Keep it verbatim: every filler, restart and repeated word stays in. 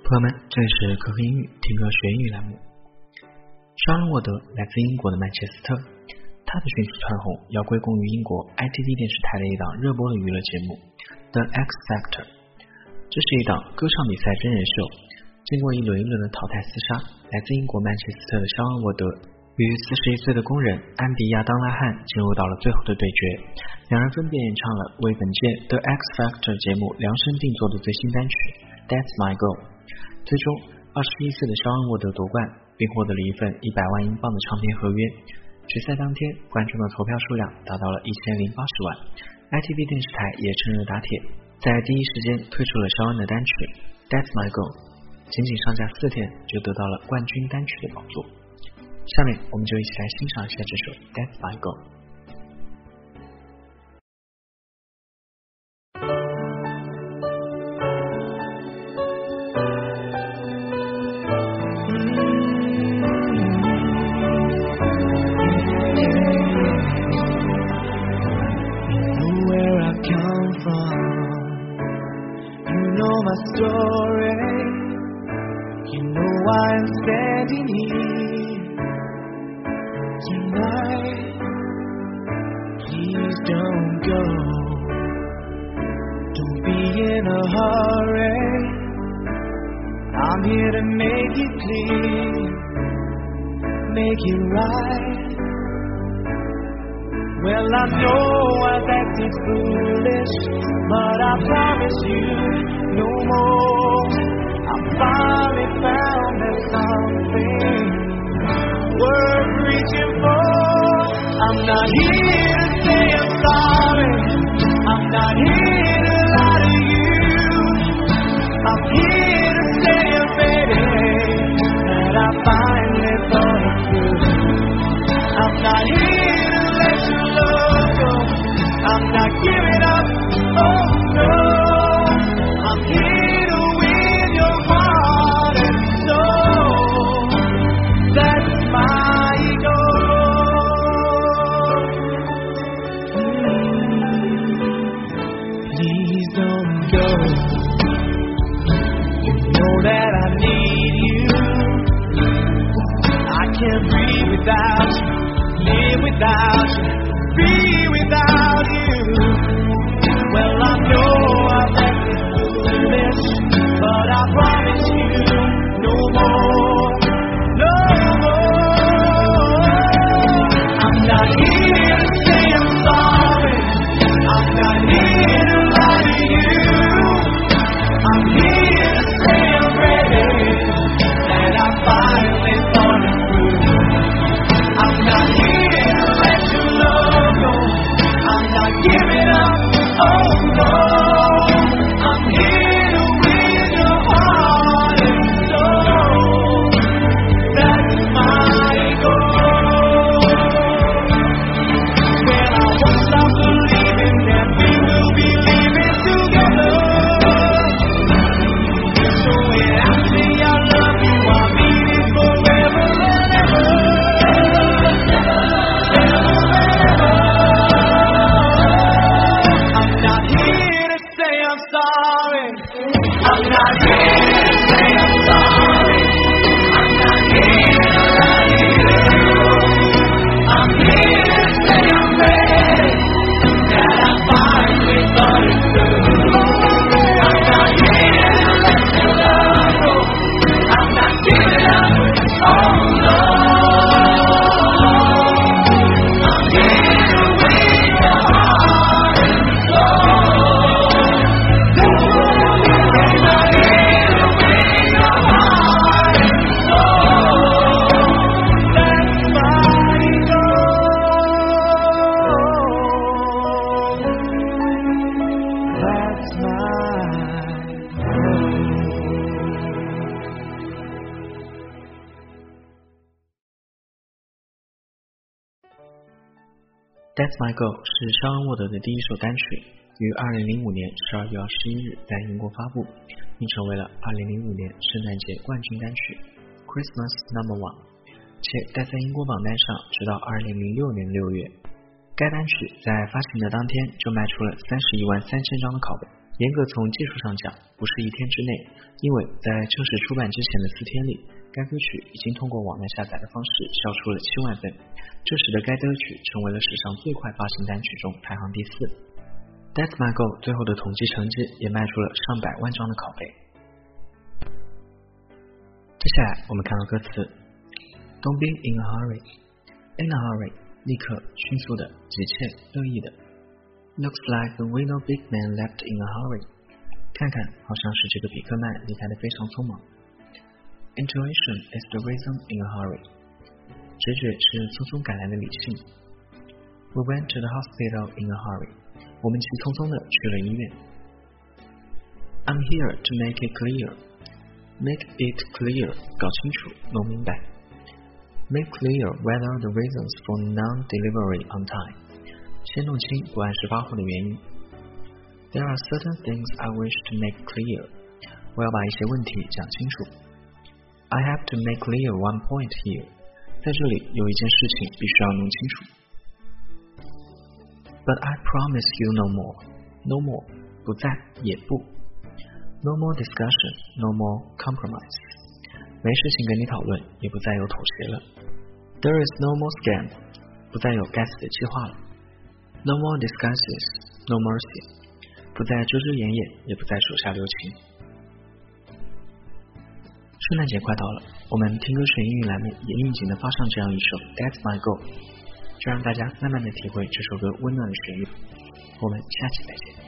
朋友们，这里是可可英语听歌学英语栏目。沙伦沃德来自英国的曼彻斯特，他的迅速蹿红要归功于英国 I T V 电视台的一档热播的娱乐节目 The X Factor。 这是一档歌唱比赛真人秀，经过一轮一轮的淘汰厮杀，来自英国曼彻斯特的沙伦沃德与四十一岁的工人安迪亚当拉汉进入到了最后的对决，两人分别演唱了为本届 The X Factor 节目量身定做的最新单曲 That's My Girl。最终二十一岁的肖恩沃德夺冠，并获得了一份一百万英镑的唱片合约。决赛当天观众的投票数量达到了一千零八十万， I T V 电视台也趁热打铁，在第一时间推出了肖恩的单曲 That's My Girl， 仅仅上架四天就得到了冠军单曲的宝座。下面我们就一起来欣赏一下这首 That's My Girl。 My story, you know why I'm standing here tonight. Please don't go, don't be in a hurry. I'm here to make it clear, make it right. Well, I know I've acted foolish, but I promise you no more. I finally found that something worth reaching for. I'm not here to say I'm sorry, I'm not here to lie to you. I'm here to say, baby, that I finally thought it through. I'm not here to let your love go, I'm not giving up, oh no. I'm here to win your heart and soul. That's my goal. Please don't go. You know that I need you. I can't breathe without you, live without you, be without you. Well, I know I've acted foolish, but I promise you no more, no more. I'm not here to say I'm sorry, I'm not here to lie to you. I'm here to say I'm ready, that I finally thought it through. I'm not here to let your love go, I'm not giving up, oh no. I'm here to win your heart and soul. That's my goal. Well, I won't stop believing that we will be living together. So when I say I love you, I mean it forever and ever. I'm not here to say I'm sorry, I'm not here to say I'm sorry, I'm not here to lie to you. I'm here to say I'm ready, that I finally thought it through. I'm not here to let your love go, I'm not giving up, oh no. I'm here to win your heart and soul. I'm not here to win your heart and soul. That's my goal. That's my That's My Girl 是肖恩沃德的第一首单曲，于二零零五年十二月二十一日在英国发布，并成为了二零零五年圣诞节冠军单曲 Christmas Number One， 且待在英国榜单上直到二零零六年六月。该单曲在发行的当天就卖出了三十一万三千张的拷贝， 严格从技术上讲，不是一天之内，因为在正式出版之前的四天里，该歌曲已经通过网内下载的方式销出了七万份，这使得该歌曲成为了史上最快发行单曲中排行第四。That's My Goal 最后的统计成绩也卖出了上百万张的拷贝。接下来我们看到歌词 Don't be in a hurry In a hurry 立刻迅速的急切乐意的 Looks like we no big man left in a hurry 看看好像是这个比克曼离开的非常匆忙。 Intuition is the reason in a hurry 直觉是匆匆赶来的理性。 We went to the hospital in a hurry 我们急匆匆的去了医院。 I'm here to make it clear Make it clear 搞清楚弄明白。 Make clear whether the reasons for non-delivery on time 先弄清不按时发货的原因。 There are certain things I wish to make clear 我要把一些问题讲清楚。 I have to make clear one point here 在这里有一件事情必须要弄清楚。 But I promise you no more No more 不再也不。 No more discussion No more compromise 没事情跟你讨论也不再有妥协了。 There is no more scam 不再有该死的计划了。 No more disguises No mercy 不再遮遮掩掩也不再手下留情。圣诞节快到了，我们听歌学英语栏目也应景的发上这样一首 That's My Goal 就让大家慢慢的体会这首歌温暖的旋律。我们下期再见。